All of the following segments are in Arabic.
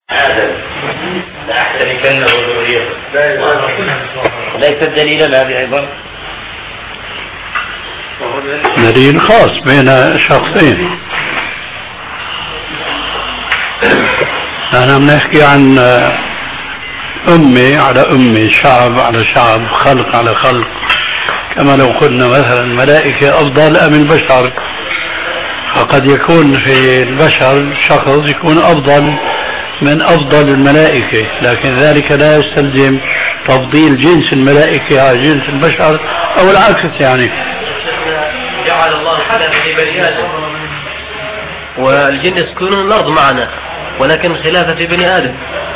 آدم لأحتركن ذريته. ليس دليلا هذه أيضا؟ دليل خاص بين شخصين. أنا بنحكي عن أمة على أمة، شعب على شعب، خلق على خلق. كما لو قلنا مثلا الملائكة أفضل أم البشر، فقد يكون في البشر شخص يكون أفضل من أفضل الملائكة، لكن ذلك لا يستلزم تفضيل جنس الملائكة على جنس البشر أو العكس. يعني جعل الله خلق في بني آدم والجن يسكنون الأرض معنا، ولكن خلافة في بني آدم.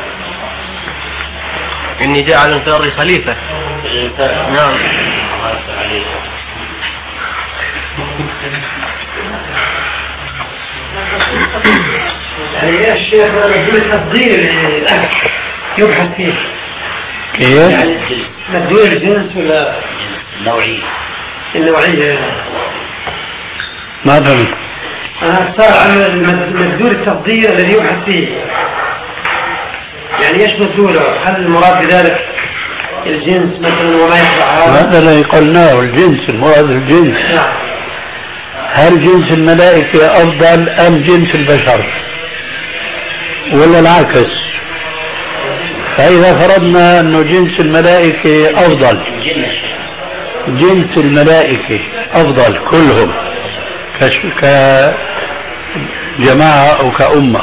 إني جاعل في الأرض خليفة. نعم. يعني يا شيخ مدلول التفضيل يبحث فيه كيف؟ يعني مدلول الجنس ولا النوعية؟ ما فهمت. أنا أختار عن مدلول التفضيل الذي يبحث فيه، يعني ايش مدلوله؟ هل المراد بذلك الجنس مثلا وما يتبع هذا اللي قلناه، الجنس، المراد الجنس. نعم. هل جنس الملائكة أفضل أم جنس البشر ولا العكس؟ فإذا فرضنا أنه جنس الملائكة أفضل، جنس الملائكة أفضل كلهم كجماعة أو كأمة،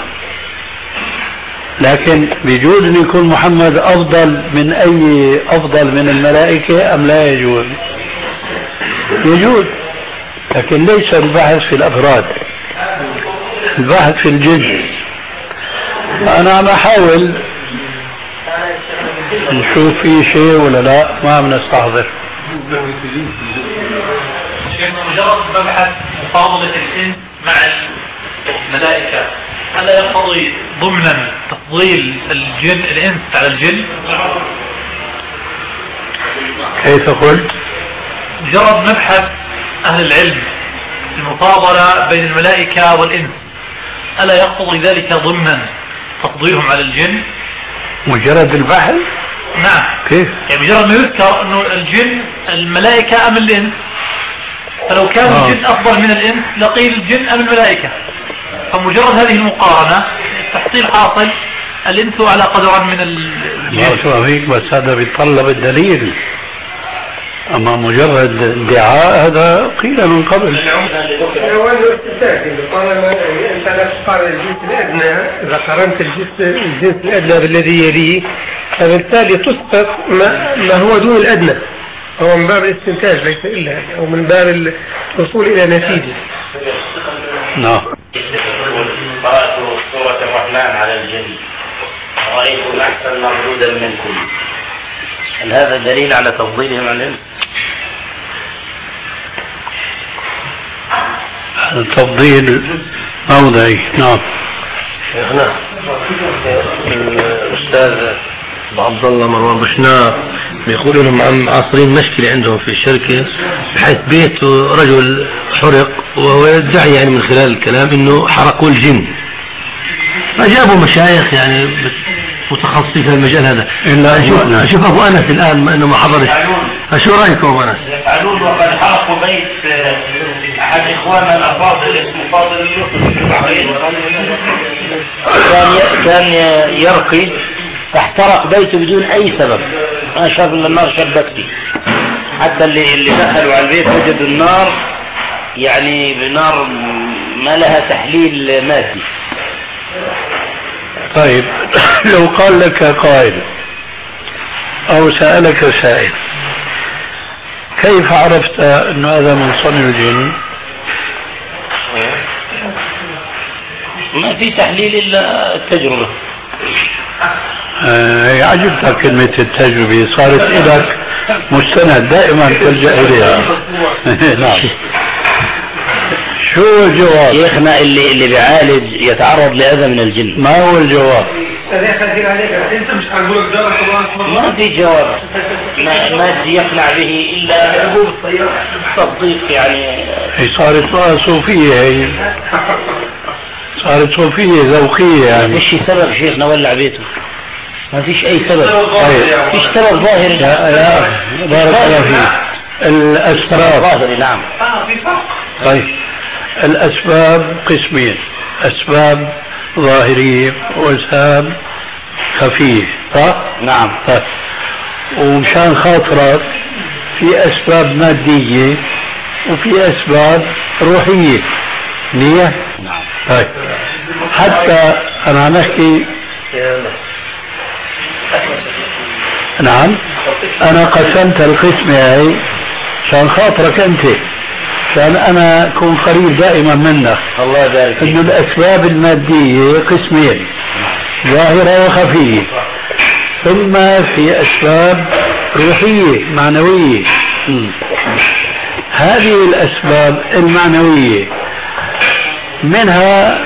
لكن بيجوز أن يكون محمد أفضل من أي أفضل من الملائكة أم لا يجوز؟ يجوز، لكن ليس البحث في الأفراد، البحث في الجنس. أنا عم أحاول نشوف في شيء ولا لا، ما عم نستحضر. مجرد مبحث مفاضلة الإنس مع الملائكة ألا يقتضي ضمنا تفضيل الإنس على الجن؟ كيف قلت؟ مجرد مبحث أهل العلم المفاضلة بين الملائكة والإنس ألا يقتضي ذلك ضمنا تفضيلهم على الجن؟ مجرد البحث؟ نعم. كيف؟ يعني مجرد ما يذكر أنه الجن الملائكة أم الإنس، فلو كان الجن أفضل من الإنس لقيل الجن أم الملائكة، فمجرد هذه المقارنة التحصيل حاصل الإنس على قدر من الجن. شو فيك، بس هذا بيتطلب الدليل، أما مجرد ادعاء هذا قيل من قبل. طالما أنت لا تقارن الجنس الأدنى، إذا قارنت الجنس الأدنى بالذي يليه فبالتالي تسقط ما هو دون الأدنى، هو من باب الاستنتاج ليس إلا، أو من باب الوصول إلى نتيجة. نعم. قرأت سورة الرحمن على الجن رأيتم أحسن مردودا منكم، هل هذا دليل على تفضيلهم على الإنس؟ التفضيل موضعي. نعم. شيخنا الأستاذ عبد الله مروان بشناق بيقولوا لهم عن عاصرين مشكلة عندهم في الشركة، بحيث بيت رجل حرق وهو يدعي يعني من خلال الكلام انه حرقوا الجن، فجابوا مشايخ يعني متخصصين في المجال هذا. اشوف ابو انس الان انه ما حضرش، فشو رايكم ابو انس؟ يفعلون وقد حرقوا بيت احد اخواننا الافاضل اسمه فاضل اليوسف، كان يرقي فاحترق بيته بدون اي سبب، ما شاف الا النار شبكتي، حتى اللي دخلوا على البيت وجدوا النار يعني بنار ما لها تحليل مادي. طيب لو قال لك قائل أو سألك سائل كيف عرفت أن هذا من صنع الجن؟ ما في تحليل إلا التجربة. عجبتك كلمة التجربة، صارت لك مستند دائما تلجأ إليها. نعم. شو الجواب؟ شيخنا اللي بيعالج يتعرض لأذى من الجن. ما هو الجواب؟ انت مش هنقولك ما في جواب ما يقنع به إلا التصديق. يعني هي صارت صوفية، هي صارت صوفية ذوقية ما يعني. فيش سبب شيخنا ولع بيته، ما فيش أي سبب. طيب. فيش سبب ظاهري. لا بارك الله فيك. الأسباب ظاهري نعم. طيب الأسباب قسمين، أسباب ظاهرية وأسباب خفية، صح؟ نعم. طيب ومشان خاطرك في أسباب مادية وفي أسباب روحية. نية؟ نعم. طيب حتى أنا عم أحكي. نعم أنا قسمت القسمة هاي عشان خاطرك أنت، عشان أنا أكون قريب دائما منك. الله يبارك فيك. إنه الأسباب المادية قسمين، ظاهرة وخفية، ثم في أسباب روحية معنوية. هذه الأسباب المعنوية منها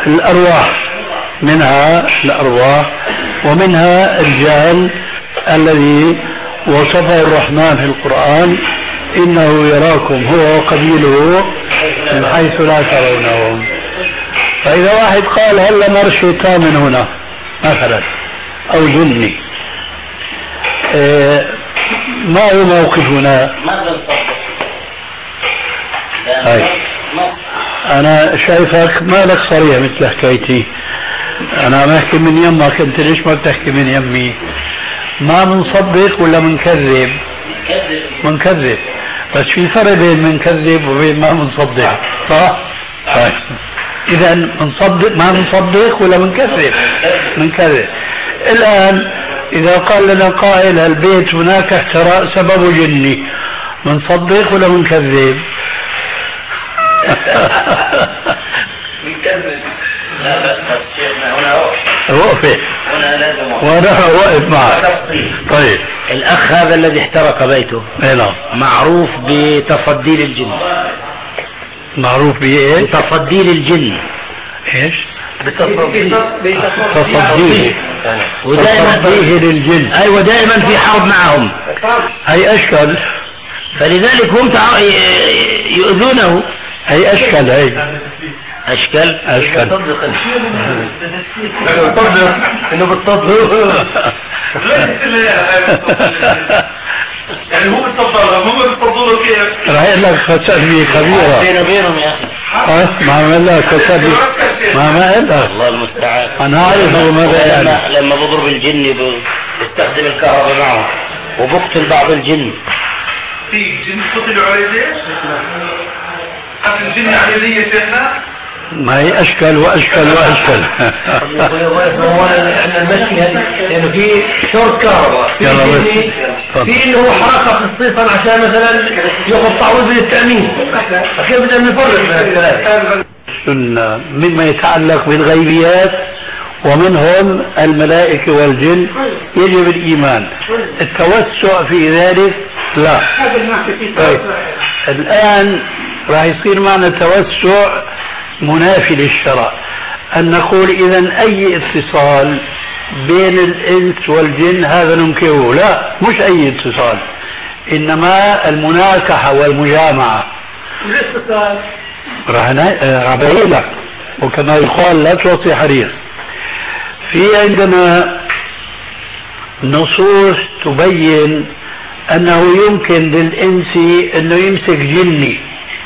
الأرواح ومنها الجهل الذي وصفه الرحمن في القرآن إنه يراكم هو وقبيله من حيث لا ترونهم. فإذا واحد قال هل مر شيطان من هنا مثلا أو جني، ما هو موقفنا؟ أنا شايفك مالك صريح مثل حكايتي، أنا ما أحكي من يمك، أنت ليش ما بتحكي من يمي؟ ما منصدق ولا منكذب؟ منكذب، بس في فرق بين منكذب وبين ما منصدق، صح؟ طيب إذا منصدق ما منصدق ولا منكذب؟ منكذب. الآن إذا قال لنا قائل البيت هناك احتراق سببه جني، منصدق ولا منكذب؟ منكذب. لا بس شيخنا هنا وقفه هنا لازم وانا واقف معك. طيب الأخ هذا الذي احترق بيته معروف بتصدي للجن. معروف بإيه؟ بتصدي للجن. ايش؟ بتصديه تصديه للجن. ايوه دائما في حرب معهم. هي اشكال، فلذلك هم يؤذونه. هي اشكال، هي اشكال بتصدق انه بتصدق يعني هو بتصدق هم بتصدقوا كيف؟ راح اقول لك فلسفه كبيره بينه وبينهم يا اخي. ما عمل لك فلسفه، ما قال لك. الله المستعان. انا عارف هو ماذا يعني. لما بضرب الجن بستخدم الكهرباء معه وبقتل بعض الجن. في جن قتلوا عليه ليش؟ قتل الجن عليه ليه شيخنا؟ ما هي اشكال واشكال واشكال. المشي هذه لانه في شورت كهرباء، في انه حركه خصيصا عشان مثلا ياخذ تعويض من التامين، فكيف بدنا نفرق بين الثلاث؟ السنه مما يتعلق بالغيبيات ومنهم الملائكه والجن يجب الايمان. التوسع في ذلك لا. طيب الان راح يصير معنا توسع منافي للشرع، أن نقول إذن أي اتصال بين الإنس والجن هذا ننكره. لا، مش أي اتصال، إنما المناكحة والمجامعة. الاتصال راح أبين لك، وكما يقال لا توصي حريص. في عندنا نصوص تبين أنه يمكن للإنس أنه يمسك جني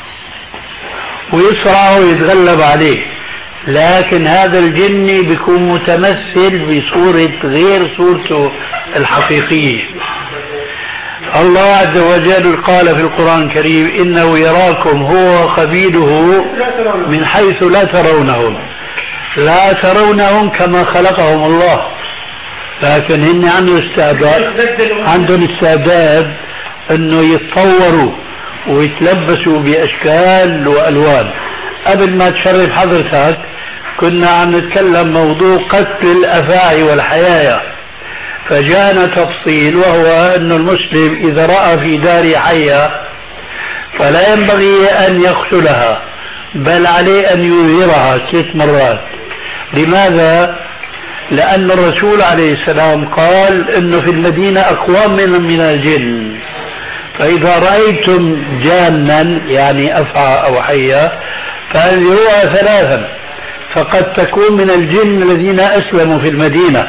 ويسرع ويتغلب عليه، لكن هذا الجني بيكون متمثل بصورة غير صورته الحقيقية. الله عز وجل قال في القرآن الكريم إنه يراكم هو وقبيله من حيث لا ترونهم. لا ترونهم كما خلقهم الله، لكن هن عندهم استعداد انه يتطوروا ويتلبسوا بأشكال وألوان. قبل ما تشرف حضرتك كنا عم نتكلم موضوع قتل الأفاعي والحيايا، فجاءنا تفصيل وهو أن المسلم إذا رأى في دار حية فلا ينبغي أن يقتلها، بل عليه أن يظهرها 3 مرات. لماذا؟ لأن الرسول عليه السلام قال أنه في المدينة أقوام من الجن، فإذا رأيتم جانا يعني أفعى أو حية فأنذروها 3، فقد تكون من الجن الذين أسلموا في المدينة.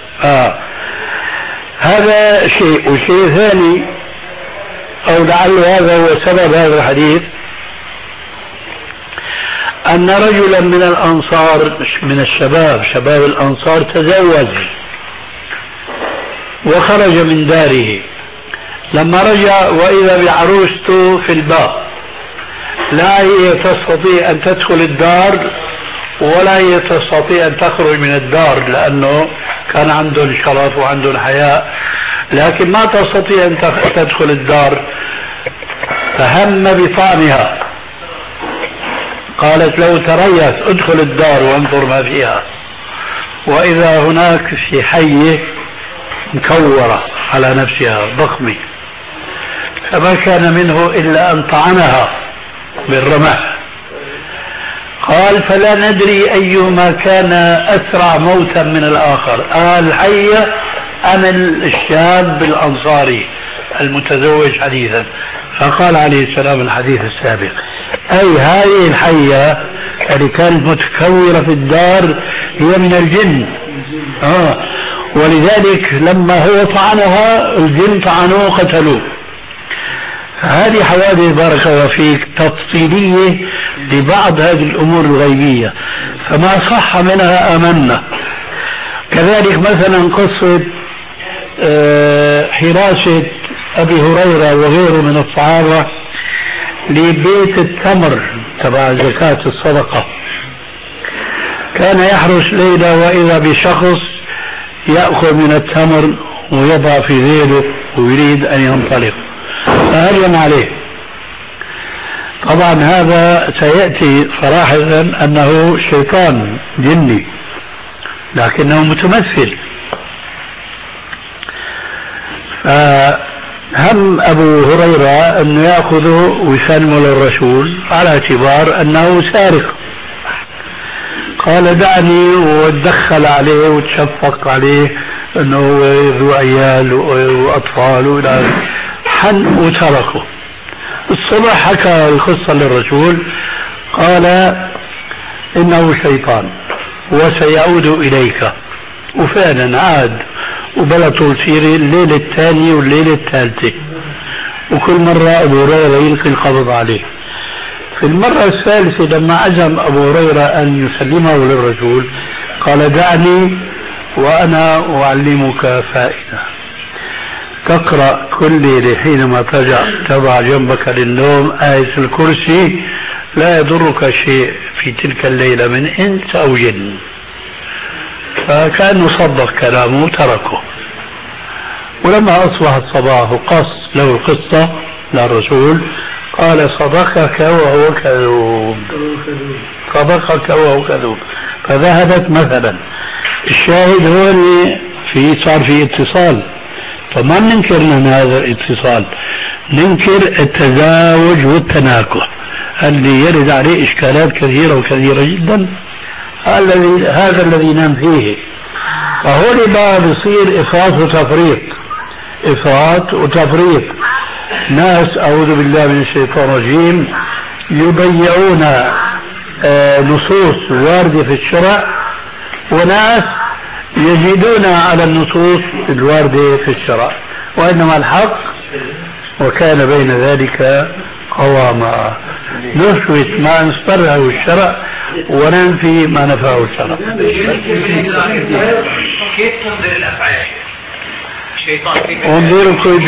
هذا شيء. والشيء الثاني، أو لعل هذا هو سبب هذا الحديث، أن رجلا من الأنصار، من الشباب، شباب الأنصار، تزوج وخرج من داره. لما رجع وإذا بعروسته في الباب، لا هي تستطيع أن تدخل الدار ولا هي تستطيع أن تخرج من الدار، لأنه كان عندهم شرف وعندهم حياء، لكن ما تستطيع أن تدخل الدار. فهم بطعمها، قالت لو تريث ادخل الدار وانظر ما فيها، وإذا هناك في حية مكورة على نفسها ضخمة، فما كان منه إلا أن طعنها بالرمح. قال فلا ندري أيما كان أسرع موتا من الآخر، الحية أم الشاب الأنصاري المتزوج حديثا. فقال عليه السلام الحديث السابق، أي هذه الحية اللي كانت متكورة في الدار هي من الجن. ولذلك لما هو طعنها الجن طعنوه قتلوه. هذه حوادث بارك الله فيك تفصيلية لبعض هذه الأمور الغيبية، فما صح منها آمنا. كذلك مثلا قصة حراسة أبي هريرة وغيره من الصحابة لبيت التمر تبع زكاة الصدقة، كان يحرس ليلة وإذا بشخص يأخذ من التمر ويضع في ذيله ويريد أن ينطلق، فهجم عليه. طبعا هذا سيأتي صراحة أنه شيطان جني لكنه متمثل. فهم أبو هريرة أن يأخذه ويسلمه للرسول على اعتبار أنه سارق. قال دعني، وتدخل عليه وتشفق عليه أنه ذو عيال وأطفال وإلى حن وتركه. الصبح حكى القصة للرسول، قال إنه شيطان وسيعود إليك. وفعلا عاد وبلطوا سيري الليلة الثانية والليلة الثالثة، وكل مرة أبو هريرة يلقي القبض عليه. في المرة الثالثة لما عزم أبو هريرة أن يسلمه للرسول قال دعني وأنا أعلمك فائدة، تقرأ كل ليلة حينما تضع جنبك للنوم آية الكرسي، لا يضرك شيء في تلك الليلة من إنس أو جن. فكأنه صدق كلامه وتركه. ولما أصبح الصباح وقص له القصة للرسول قال صدقك وهو كذوب، صدقك وهو كذوب. فذهبت مثلا. الشاهد هو اللي صار في اتصال، فما ننكر من هذا الاتصال، ننكر التزاوج والتناكح اللي يرد عليه إشكالات كثيرة وكثيرة جدا. هذا الذي نام فيه. فهو اللي بيصير إفراط وتفريط، إفراط وتفريط. ناس أعوذ بالله من الشيطان الرجيم يضيعون نصوص واردة في الشرع، وناس يزيدون على النصوص الواردة في الشرع، وإنما الحق وكان بين ذلك قواما. نثبت ما نستره الشرع وننفي ما نفاه الشرع. كيف تنظر الأفعال؟ انظركم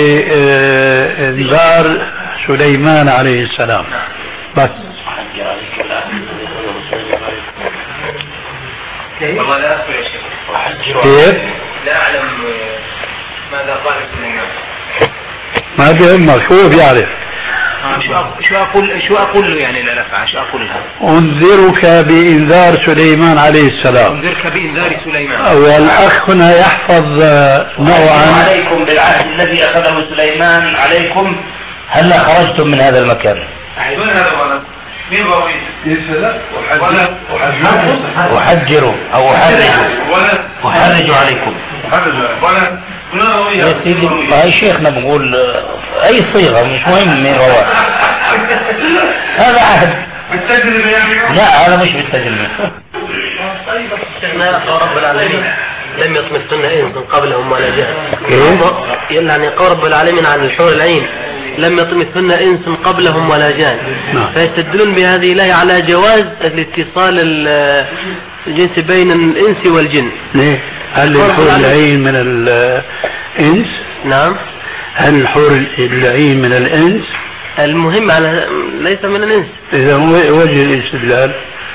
بإنذار سليمان عليه السلام بس. والله لا أذكر يا شيخ. كيف؟ لا أعلم ماذا قال سليمان. ما بيهمك، هو بيعرف. شو أقول له يعني لا نفع؟ شو أقول له؟ أنذرك بإنذار سليمان عليه السلام. أنذرك بإنذار سليمان. والأخ هنا يحفظ نوعا. عليكم بالعهد الذي أخذه سليمان عليكم، هلا خرجتم من هذا المكان. وين هذا ولد؟ مين ضوئي؟ أحجروا أو أحرجوا عليكم. ولد يا سيدي هاي شيخنا بقول أي صيغة مش مهم مين هو. هذا عهد. بالتجربة يعني؟ لا هذا مش بالتجربة. استغناء رب العالمين لم يطمثن إنس قبلهم ولا جان. يعني قول رب العالمين عن الحور العين لم يطمثن إنس قبلهم ولا جان. فيستدلون بهذه الآية على جواز الاتصال الجنس بين الإنس والجن. ليه؟ هل الحور العين من الإنس؟ نعم. هل الحور العين من الإنس؟ المهم على ليس من الإنس. إذا وجه الاستدلال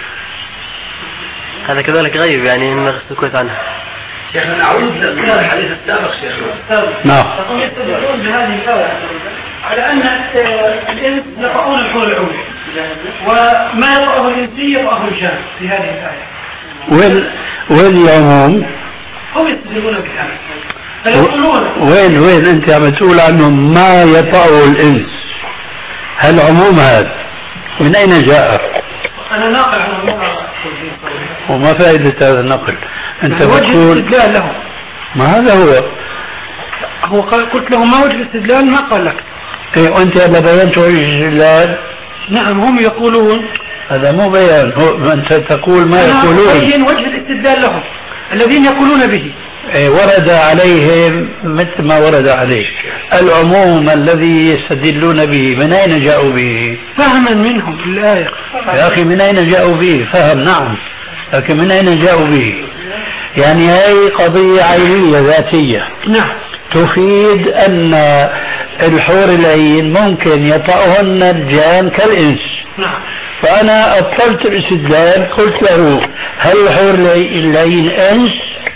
هذا كذلك غيب يعني نغسل كويس عنه. شيخنا نعود للحديث السابق شيخنا. نعم. يستدلون بهذه الآية على أن الإنس يقرؤون الحور العين وما يقرأه الإنسي يقرأه الجان في هذه الآية. والعموم هم يستدلون بهذا فيقولون وين أنت عم تقول عنه ما يطأه الإنس؟ هل عموم هذا من أين جاء؟ أنا ناقل عن الله. وما فائدة هذا النقل؟ أنت بتقول استدلال له. ما هذا هو قلت له ما وجه الاستدلال ما قال لك. إيه وأنت هذا بينت وجه الاستدلال. نعم هم يقولون هذا مو بيان. أنت تقول ما يقولون. بين وجه الاستدلال لهم الذين يقولون به. ورد عليهم مثل ما ورد عليه العموم الذي يستدلون به. من أين جاءوا به؟ فهما منهم الآية. يا أخي من أين جاءوا به؟ فهم نعم، لكن من أين جاءوا به؟ يعني هذه قضية عينية ذاتية. نعم. تفيد أن الحور العين ممكن يطأهن الجان كالإنس. نعم. فأنا أبطلت الاستدلال قلت له هل الحور العين إنس؟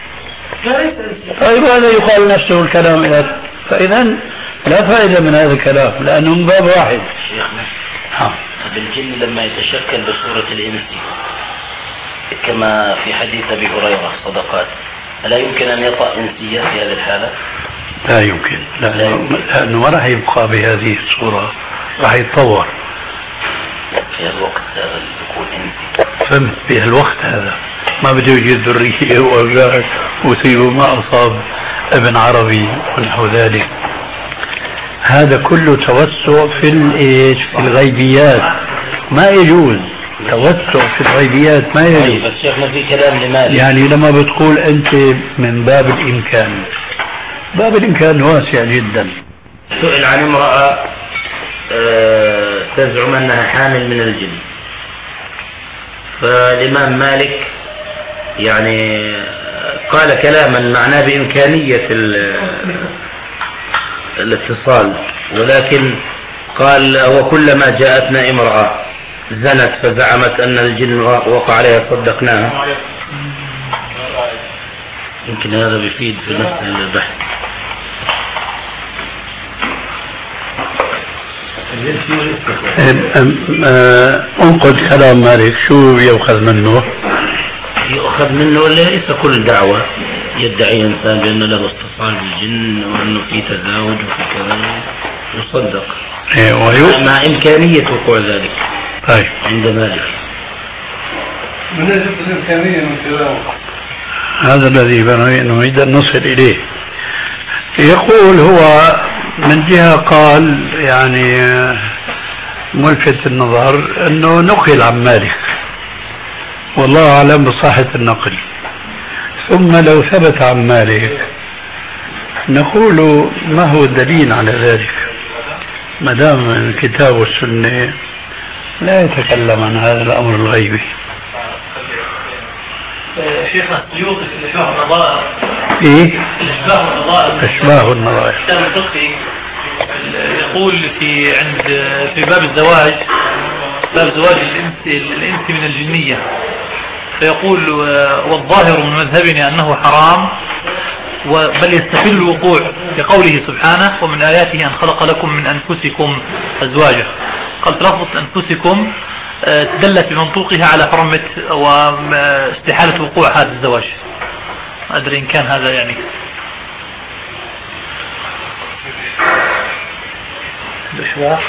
طيب هذا يقال نفسه الكلام إذا فإذا لا فائدة من هذا الكلام لأنه من باب واحد. شيخنا الجن لما يتشكل بصورة الإنس كما في حديث أبي هريرة صدقات ألا يمكن أن يطأ إنسية في هذه الحالة؟ لا يمكن لأنه ما راح يبقى بهذه الصورة، راح يتطور في الوقت هذا يكون إنسي. فهمت؟ في الوقت هذا ما بده يوجد ذرية وأولاد ويصيبوا ما أصاب ابن عربي ونحو ذلك. هذا كله توسع في في الغيبيات ما يجوز. توسع في الغيبيات ما يجوز. بس شيخنا في كلام لماذا؟ يعني لما بتقول أنت من باب الإمكان، باب الإمكان واسع جدا. سئل عن امرأة تزعم أنها حامل من الجن، فالإمام مالك يعني قال كلاما معناه بإمكانية الاتصال، ولكن قال وكلما جاءتنا امرأة زنت فزعمت أن الجن وقع عليها صدقناها. يمكن هذا بيفيد في نفس البحث. انقذ كلام مالك شو يؤخذ منه؟ يؤخذ منه ليس كل دعوة يدعي إنسان بأنه له اتصال بالجن وأنه في تزاوج وفي كذا يصدق مع إمكانية وقوع ذلك. طيب عند مالك من الإمكانية من التزاوج هذا الذي نريد أن نصل إليه. يقول هو من جهة قال يعني ملفت النظر أنه نقل عن مالك والله أعلم بصحة النقل، ثم لو ثبت عن مالك نقول ما هو الدليل على ذلك؟ ما دام الكتاب والسنة لا يتكلم عن هذا الأمر الغيبي. شيخنا السيوطي في الإشباه والنظائر. إيه؟ الإشباه والنظائر. إشباه والنظائر. كتاب الفقهي يقول في باب الزواج، باب زواج الإنس من الجنية، فيقول والظاهر من مذهبنا أنه حرام بل يستحيل الوقوع لقوله سبحانه ومن آياته أن خلق لكم من أنفسكم أزواجا. قال لفظ أنفسكم دلت بمنطوقها على حرمة واستحالة وقوع هذا الزواج. أدري إن كان هذا يعني الإشباع.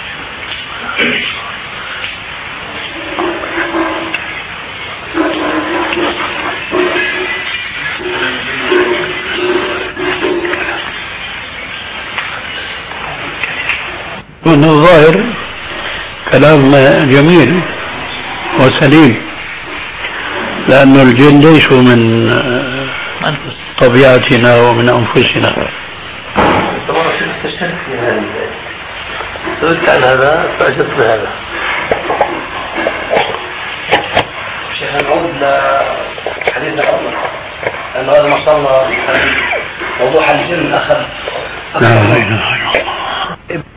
من الظاهر كلام جميل وسليم، لأن الجن ليسوا من أنفس طبيعتنا ومن أنفسنا. طبعا استشهدت في هذا سألت عن هذا فأجبت بهذا. شيخ نعود لحديثنا الأول لأنه هذا ما صلى موضوع الجن أخذ لا إله إلا الله.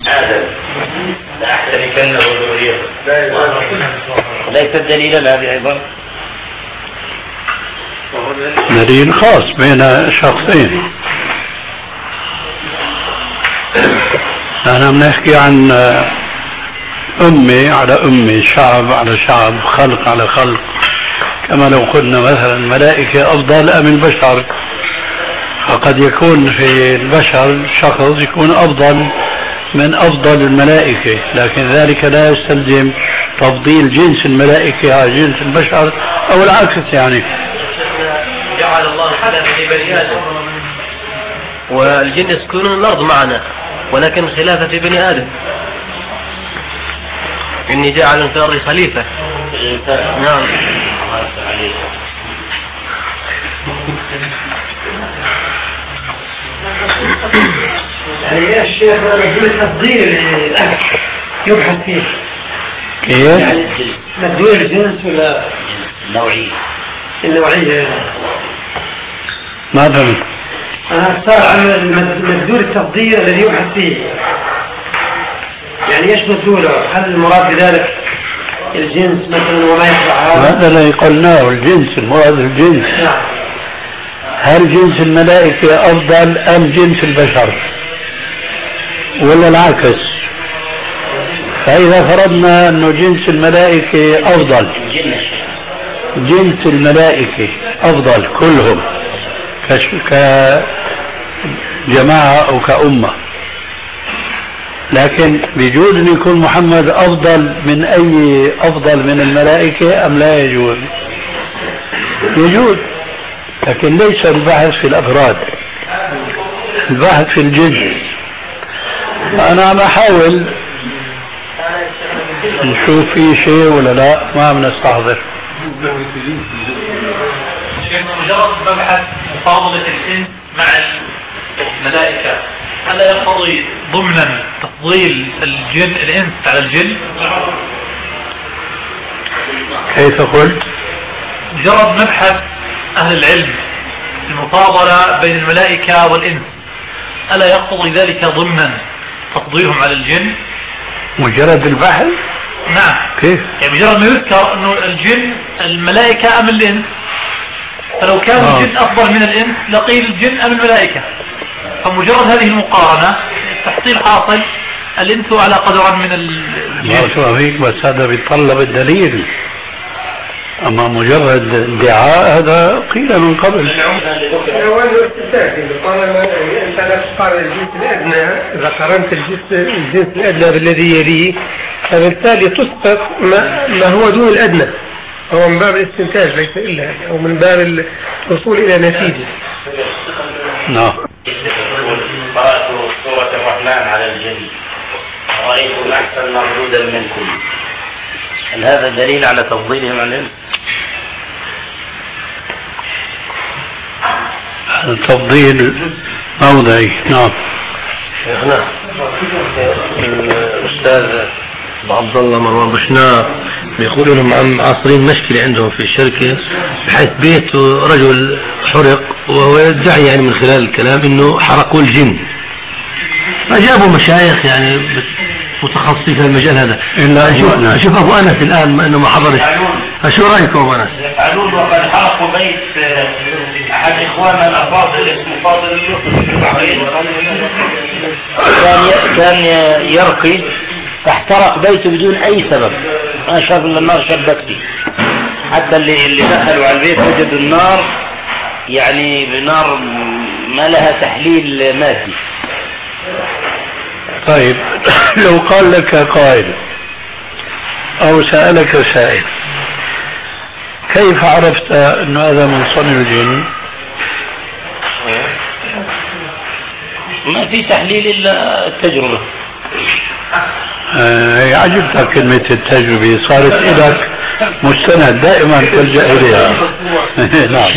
آدم لأحتركن وذريته ليس دليلا هذه أيضا دليل خاص بين شخصين. أنا بنحكي عن أمة على أمة، شعب على شعب، خلق على خلق. كما لو قلنا مثلا الملائكة أفضل أم البشر، فقد يكون في البشر شخص يكون أفضل من أفضل الملائكة، لكن ذلك لا يستلزم تفضيل جنس الملائكة على جنس البشر أو العكس. يعني جعل الله خلافة بني آدم والجن يسكنون الأرض معنا، ولكن خلافة في بني آدم. إني جاعل في الأرض خليفة. نعم. يعني يا الشيخ مدلول التفضيل يبحث فيه كيف؟ يعني مدلول الجنس ولا النوعية؟ ما فهمت. أنا أختار عن مدلول التفضيل الذي يبحث فيه، يعني ايش مدلوله؟ هل المراد بذلك الجنس مثلا وما يخضع هذا اللي قلناه، الجنس، المراد الجنس. نعم. هل جنس الملائكة أفضل أم جنس البشر ولا العكس؟ فإذا فرضنا أنه جنس الملائكة أفضل، جنس الملائكة أفضل كلهم كجماعة أو كأمة، لكن بيجوز أن يكون محمد أفضل من أي أفضل من الملائكة أم لا يجوز؟ يجوز، لكن ليس البحث في الأفراد، البحث في الجنس. أنا عم أحاول نشوف في شيء ولا لا، ما عم نستحضر. مجرد مبحث مفاضلة الإنس مع الملائكة ألا يقتضي ضمنا تفضيل الإنس على الجن؟ كيف قلت؟ مجرد مبحث أهل العلم المفاضلة بين الملائكة والإنس ألا يقتضي ذلك ضمنا تفضيلهم على الجن؟ مجرد البحث؟ نعم. كيف؟ يعني مجرد ما يذكر أنه الجن الملائكة أم الإنس، فلو كان الجن أفضل من الإنس لقيل الجن أم الملائكة، فمجرد هذه المقارنة تحصيل حاصل الإنس على قدر من ما شو فيك، بس هذا بيتطلب الدليل، أما مجرد ادعاء هذا قيل من قبل. هو استثناء طالما أنت لا تقارن الجنس الأدنى، إذا قارنت الجنس الأدنى بالذي يليه فبالتالي تسقط ما هو دون الأدنى، هو من باب الاستنتاج ليس إلا، أو من باب الوصول إلى نتيجة. نعم. قرأت سورة الرحمن على الجن رأيتم أحسن مردودا منكم، هل هذا دليل على تفضيلهم عن الإنس؟ التفضيل موضعي. نعم. شيخنا الأستاذ عبد الله مروان بشناق بيقولوا لهم عم عاصرين مشكلة عندهم في الشركة، بحيث بيت رجل حرق وهو يدعي يعني من خلال الكلام انه حرقوا الجن، فجابوا مشايخ يعني متخصصين في المجال هذا. إلا أشوف أبو أنس الآن ما إنه ما حضرش، فشو رأيكم أبو أنس؟ يفعلون وقد حرقوا بيت أحد إخواننا الأفاضل اسمه فاضل اليوسف في البحرين، كان يرقي فاحترق بيته بدون أي سبب، ما شاف إلا النار شبكتي، حتى اللي دخلوا على البيت وجدوا النار يعني بنار ما لها تحليل مادي. طيب لو قال لك قائل أو سألك سائل كيف عرفت أن هذا من صنع الجن؟ ما في تحليل إلا التجربة. عجبتك كلمة التجربة، صارت لك مستند دائما تلجأ إليها. نعم.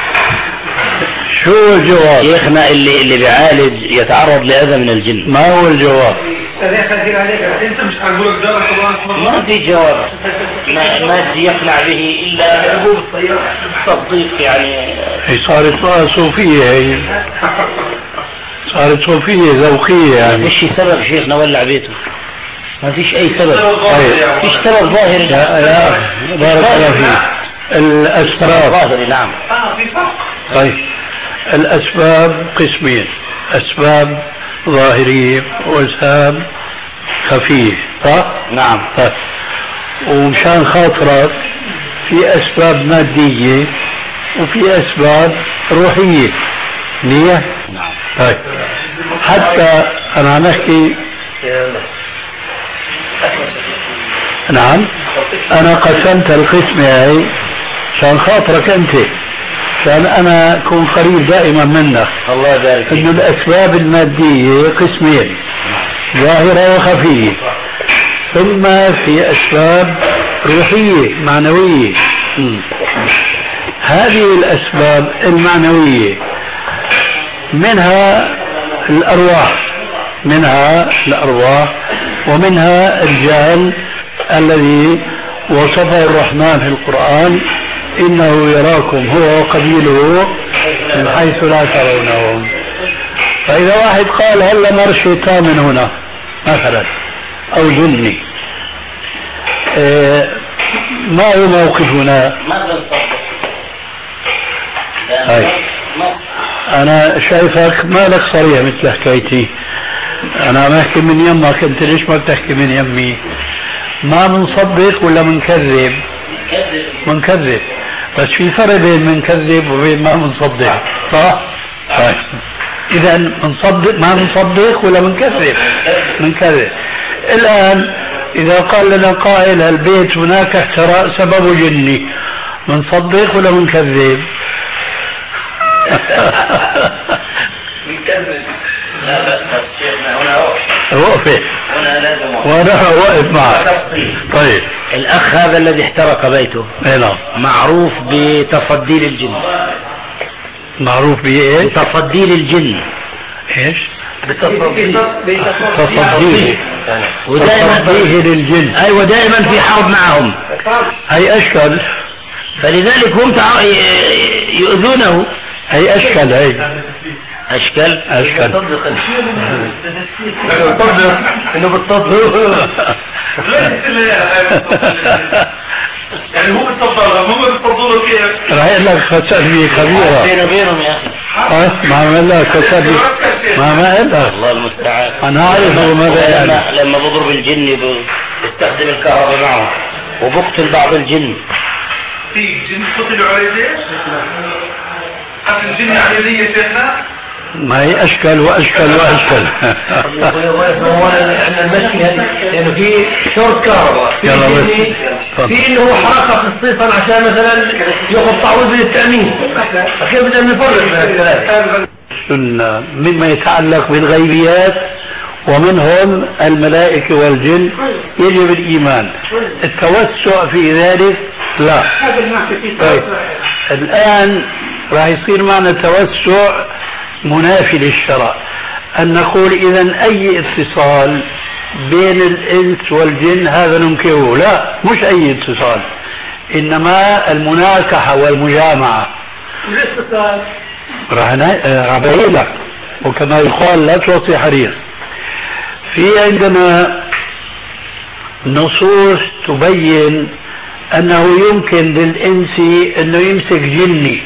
شو الجواب؟ شيخنا اللي بيعالج يتعرض لأذى من الجن. ما هو الجواب؟ انت مش هنقول ما في جواب ما يقنع به إلا تصديق يعني. هي صارت صوفية هي. صارت صوفية ذوقية ما يعني. فيش سبب شيخ نولع بيته، ما فيش أي سبب، طيب. فيش سبب ظاهري. لا بارك الله فيك. الأسباب ظاهري نعم. في فرق. طيب الأسباب قسمين، أسباب ظاهرية وأسباب خفية، صح؟ نعم. طيب ومشان خاطرك في أسباب مادية وفي أسباب روحية ليه؟ نعم. طيب حتى أنا عم أحكي. نعم أنا قسمت القسمة هاي عشان خاطرك أنت، عشان أنا أكون قريب دائما منك. الله يبارك فيك. إنه الأسباب المادية قسمين، ظاهرة وخفية، ثم في أسباب روحية معنوية. هذه الأسباب المعنوية منها الأرواح ومنها الجهل الذي وصفه الرحمن في القرآن إنه يراكم هو وقبيله من حيث لا ترونهم. فإذا واحد قال هلا مر شيطان من هنا مثلا أو جني، ما هو موقفنا؟ هاي أنا شايفك ما لك صريح مثل حكايتي، أنا ما أحكي من يمك، أنت ليش ما بتحكي من يمي؟ ما منصدق ولا منكذب؟ منكذب، بس في فرق بين منكذب وبين ما منصدق، صح؟ طيب إذا منصدق ما منصدق ولا منكذب؟ منكذب. الآن إذا قال لنا قائل البيت هناك احتراق سببه جني، منصدق ولا منكذب؟ منكذب. لا بس شيخنا هنا وقفه هنا لازم وانا واقف معك. طيب الأخ هذا الذي احترق بيته معروف بتصدير الجن. معروف بإيه؟ بتصدير الجن. ايش؟ بتصدير ودائما فيه للجن. ايوه دائما في حرب معهم. هي اشكال، فلذلك هم يؤذونه. هي اشكال، هي اشكال انه بتطبق يعني هو بتطبق هم بتطبقوا كيف؟ راح يقول لك تسلية كبيرة بينه وبينهم يا اخي. ما عمل لك تسلية، ما قال لك. الله المستعان. انا عارف هو ماذا يعني. لما بضرب الجن بيستخدم الكهرباء معه وبقتل بعض الجن. في جن قتلوا على يديه؟ قتل الجن على يديه يا شيخنا؟ ما هي اشكال واشكال واشكال. المشي لانه في شورت كهرباء، في انه حركه خصيصا عشان مثلا ياخذ تعويض من التامين، كيف بدنا نفرق بين الثلاث؟ مما يتعلق بالغيبيات ومنهم الملائكة والجن يجب الإيمان. التوسع في ذلك لا. طيب الآن راح يصير معنا توسع منافي للشرع، أن نقول إذن أي اتصال بين الإنس والجن هذا ننكره. لا، مش أي اتصال، إنما المناكحة والمجامعة. الاتصال راح أبين لك، وكما يقال لا توصي حرير. في عندنا نصوص تبين أنه يمكن للإنس أنه يمسك جني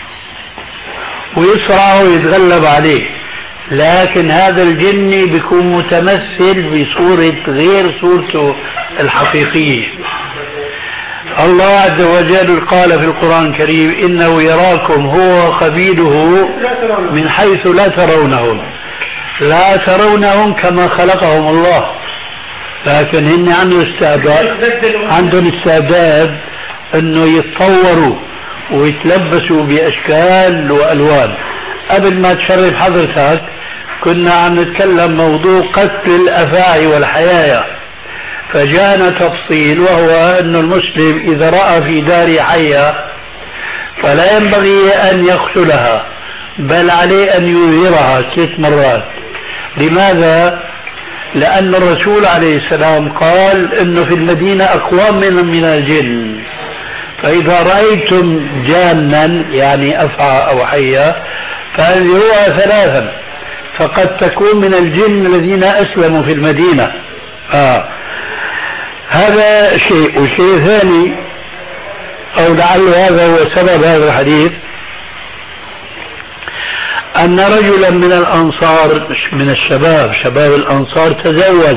ويسرعه ويتغلب عليه، لكن هذا الجني بيكون متمثل بصورة غير صورته الحقيقية. الله عز وجل قال في القرآن الكريم إنه يراكم هو وقبيله من حيث لا ترونهم. لا ترونهم كما خلقهم الله، لكن هن عندهم استعداد انه يتطوروا ويتلبسوا باشكال والوان. قبل ما تشرف حضرتك كنا عم نتكلم موضوع قتل الافاعي والحيايا، فجاءنا تفصيل وهو ان المسلم اذا راى في دار حيه فلا ينبغي ان يقتلها، بل عليه ان يظهرها 3 مرات. لماذا؟ لأن الرسول عليه السلام قال إنه في المدينة أقوام من الجن، فإذا رأيتم جانا يعني أفعى أو حية فأنذروها 3، فقد تكون من الجن الذين أسلموا في المدينة. هذا شيء. والشيء الثاني، أو لعل هذا هو سبب هذا الحديث، أن رجلا من الأنصار، من الشباب، شباب الأنصار، تزوج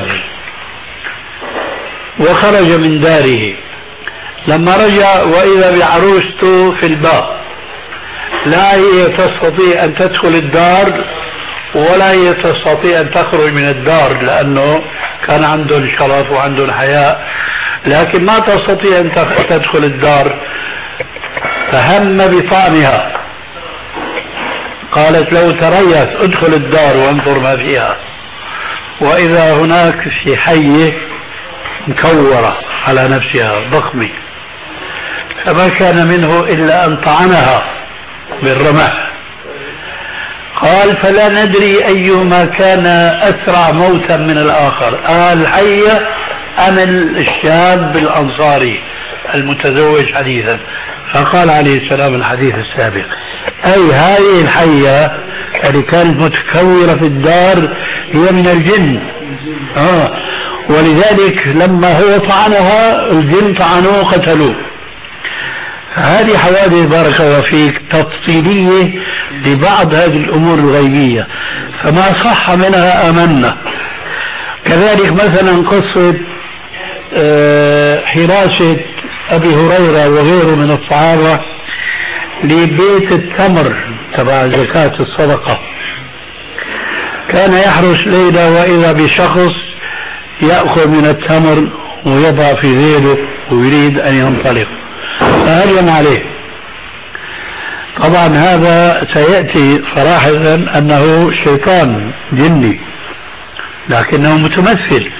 وخرج من داره. لما رجع وإذا بعروسته في الباب، لا هي تستطيع أن تدخل الدار ولا هي تستطيع أن تخرج من الدار، لأنه كان عندهم شرف وعندهم حياء، لكن ما تستطيع أن تدخل الدار. فهم بطعنها، قالت لو تريث ادخل الدار وانظر ما فيها، وإذا هناك في حية مكورة على نفسها ضخمة، فما كان منه إلا أن طعنها بالرمح. قال فلا ندري أيهما كان أسرع موتا من الآخر، الحية أم الشاب الأنصاري المتزوج حديثا. فقال عليه السلام الحديث السابق، أي هذه الحية اللي كانت متكورة في الدار هي من الجن. ولذلك لما هو طعنها الجن طعنوه قتلوه. هذه حوادث بارك الله فيك تفصيلية لبعض هذه الأمور الغيبية، فما صح منها آمنا. كذلك مثلا قصة حراسة أبي هريرة وغيره من الصحابة لبيت التمر تبع زكاة الصدقة، كان يحرس ليلة وإذا بشخص يأخذ من التمر ويضع في ذيله ويريد أن ينطلق، فهجم عليه. طبعا هذا سيأتي صراحة أنه شيطان جني لكنه متمثل.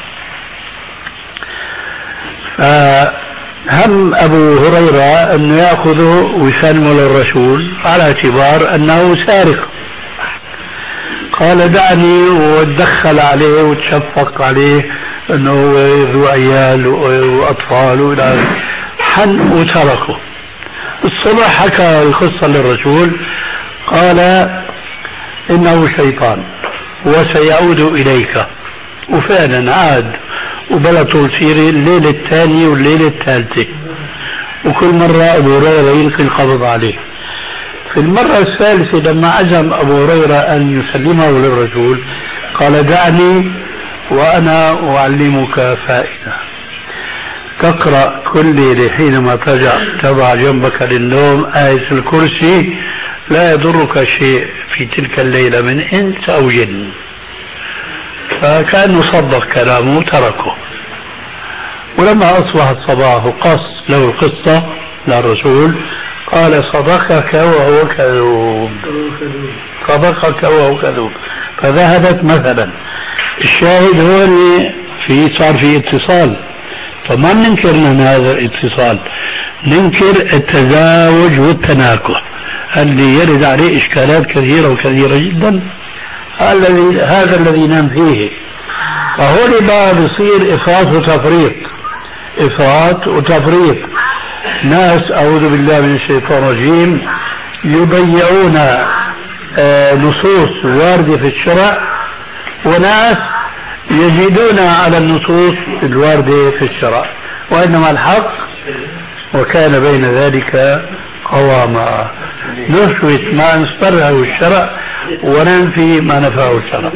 فهم أبو هريرة أنه يأخذه ويسلمه للرسول على اعتبار أنه سارق. قال دعني، وتدخل عليه وتشفق عليه أنه ذو عيال وأطفال وإلى حن وتركه. الصبح حكى القصة للرسول، قال إنه شيطان وسيعود إليك. وفعلا عاد وبلطوا سيري الليلة الثانية والليلة الثالثة، وكل مرة أبو هريرة يلقي القبض عليه. في المرة الثالثة لما عزم أبو هريرة أن يسلمه للرسول قال دعني وأنا أعلمك فائدة، تقرأ كل ليلة حينما تضع جنبك للنوم آية الكرسي، لا يضرك شيء في تلك الليلة من إنس أو جن. فكأنه صدق كلامه وتركه. ولما أصبح الصباح وقص له القصة للرسول قال صدقك وهو كذوب، صدقك وهو كذوب. فذهبت مثلا. الشاهد هو اللي صار في اتصال، فما ننكر من هذا الاتصال، ننكر التزاوج والتناكح اللي يرد عليه إشكالات كثيرة وكثيرة جدا. هذا الذي نام فيه. فهو بقى بيصير إفراط وتفريط، إفراط وتفريط. ناس أعوذ بالله من الشيطان الرجيم يضيعون نصوص واردة في الشرع، وناس يزيدون على النصوص الواردة في الشرع، وإنما الحق وكان بين ذلك قواما. نثبت ما نستره الشرع وننفي ما نفاه الشرع.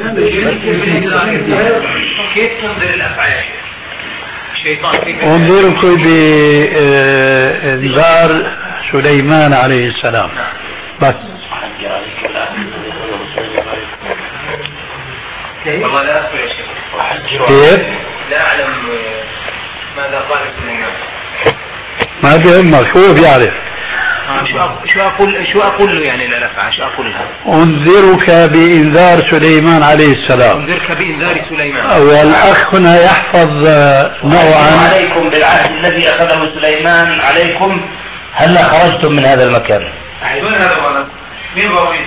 كيف تنظر الأفعال؟ انظركم بإنذار سليمان عليه السلام بس. والله لا أذكر يا شيخ. كيف؟ لا أعلم ماذا قال سليمان. ما بيهمك، هو بيعرف. شو أقول له يعني لا أفعل؟ شو أقول له؟ أنذرك بإنذار سليمان عليه السلام. أنذرك بإنذار سليمان. والأخ هنا يحفظ نوعا. عليكم بالعهد الذي أخذه سليمان عليكم هلا خرجتم من هذا المكان. وين هذا ولد؟ مين ضريب؟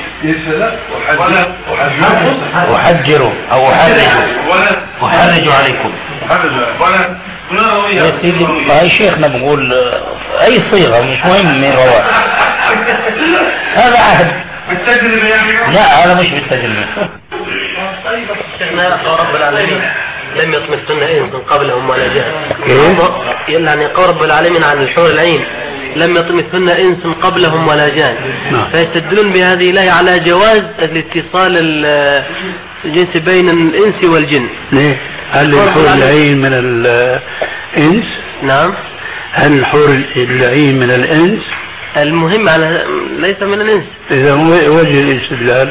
وحجروا أو وحرجوا عليكم. يا سيدي هاي شيخنا بقول أي صيغة مش مهم مين رواه. هذا عهد. بالتجربة يعني؟ لا هذا مش بالتجربة. شيخنا رب العالمين لم يطمثن انس قبلهم ولا جان. يعني قول رب العالمين عن الحور العين لم يطمثن انس قبلهم ولا جان. فيستدلون بهذه الآية على جواز الاتصال الجنس بين الانس والجن. ليه؟ هل الحور العين من الانس؟ نعم. هل الحور العين من الانس؟ المهم على ليس من الانس. اذا وجه الاستدلال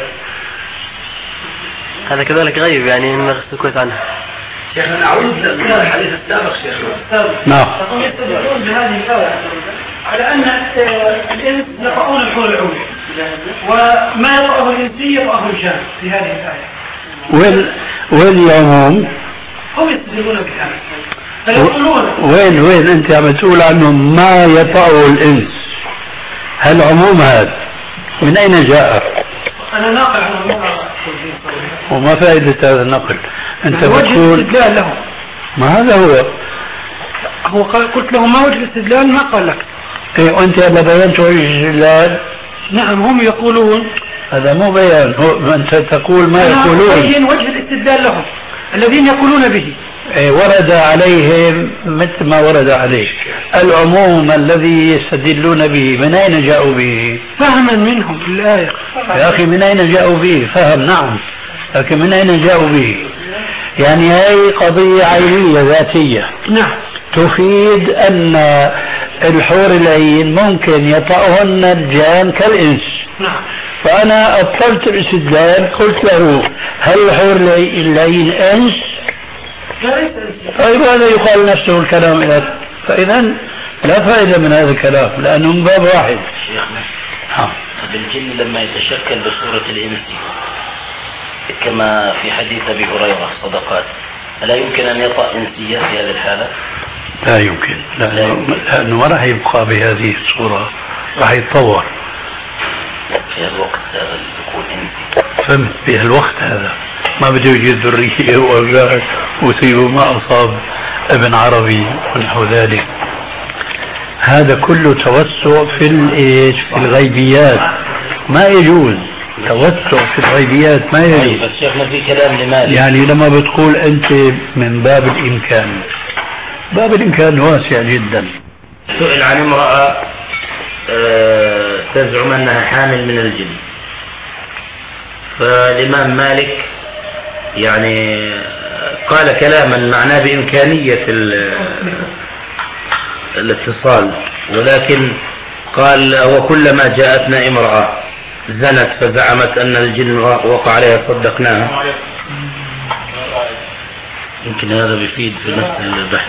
هذا كذلك غيب يعني ما سكوت عنه. شيخنا نعود للحديث السابق شيخنا. نعم. يستدلون بهذه الآية على أن الإنس يقرؤون الحور العين وما يقرأه الإنسي يقرأه الجان في هذه الآية. واليوم هم يستدلون بهذا فيقولون وين أنت عم تقول عنهم ما يطأه الإنس؟ هل عموم هذا من أين جاء؟ أنا ناقل عن وما فائدة هذا النقل؟ أنت وجه بتقول الاستدلال لهم. ما هذا هو قلت لهم ما وجه الاستدلال ما قال لك. إيه وأنت هلا بينت وجه الاستدلال. نعم هم يقولون هذا مو بيان، هو أنت تقول ما يقولون. بين وجه الاستدلال لهم الذين يقولون به. إيه ورد عليهم مثل ما ورد عليه العموم الذي يستدلون به، من أين جاءوا به؟ فهما منهم في الآية. يا أخي من أين جاءوا به؟ فهم نعم، لكن من أين جاءوا به؟ يعني هذه قضية عينية ذاتية. نعم. تفيد أن الحور العين ممكن يطأهن الجان كالإنس. نعم. فأنا أبطلت الاستدلال، قلت له هل الحور العين إنس؟ طيب هذا يقال نفسه الكلام إلى، فإذا لا فائدة من هذا الكلام لأنه من باب واحد. شيخنا الجن لما يتشكل بصورة الإنس كما في حديث أبي هريرة صدقات، ألا يمكن أن يطأ إنسيات في هذه الحالة؟ لا يمكن، لأنه ما راح يبقى بهذه الصورة، راح يتطور في الوقت هذا يكون إنسي. فهمت؟ في الوقت هذا ما بده يوجد ذرية وأولاد ويصيبوا ما أصاب ابن عربي ونحو ذلك. هذا كله توسع في الغيبيات، ما يجوز توسع في الغيبيات، ما يجوز. بس شيخنا في كلام لمالك، يعني لما بتقول أنت من باب الإمكان، باب الإمكان واسع جدا. سئل عن امرأة تزعم أنها حامل من الجن، فالإمام مالك يعني قال كلاما معناه بإمكانية الاتصال، ولكن قال وكلما جاءتنا امرأة زنت فزعمت أن الجن وقع عليها صدقناها. يمكن هذا بيفيد في نفس البحث.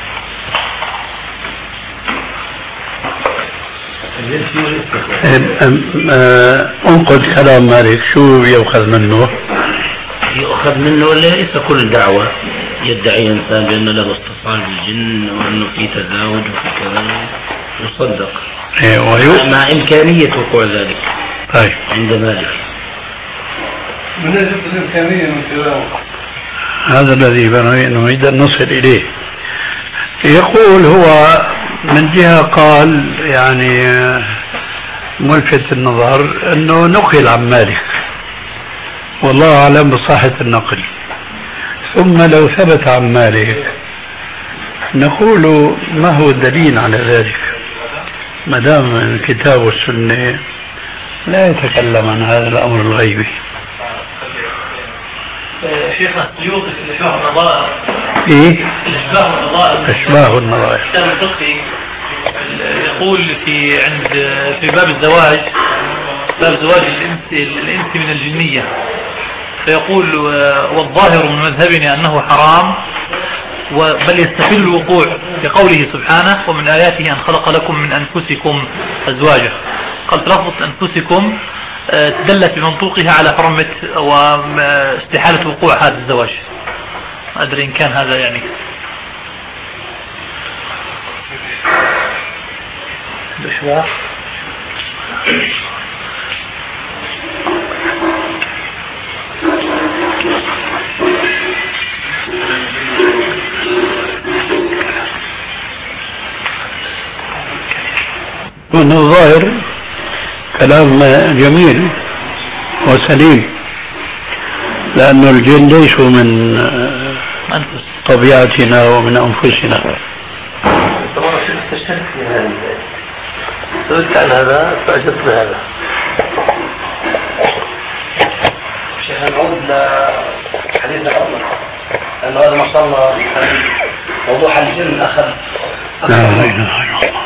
انقذ كلام مالك، شو يؤخذ منه؟ يؤخذ منه ليس كل دعوة يدعي إنسان بأن له اتصال بالجن وأنه في تزاوج وفي كذا يصدق مع إمكانية وقوع ذلك. طيب عند مالك من أجل الإمكانية من كلامه هذا الذي نريد أن نصل إليه. يقول هو من جهة قال يعني ملفت النظر أنه نقل عن مالك، والله أعلم بصحة النقل، ثم لو ثبت عن مالك نقول ما هو الدليل على ذلك؟ ما دام الكتاب والسنة لا يتكلم عن هذا الأمر الغيبي. شيخنا السيوطي في الإشباه والنظائر. إيه؟ الإشباه والنظائر. إشباه والنظائر. الكتاب الفقهي يقول في باب الزواج، باب زواج الإنس من الجنية، فيقول والظاهر من مذهبنا أنه حرام بل يستحل الوقوع بقوله سبحانه ومن آياته أن خلق لكم من أنفسكم أزواجا. قال لفظة أنفسكم دلت بمنطوقها على حرمة واستحالة وقوع هذا الزواج. ما أدري إن كان هذا يعني الإشباع. من الظاهر كلام جميل وسليم، لأن الجن ليسوا من طبيعتنا ومن أنفسنا. طبعا تشترك في هذا سألت عن هذا فأجبت بهذا. شيخ نعود لحديثنا الأول لأنه هذا ما صار موضوع الجن أخذ لا إله إلا الله.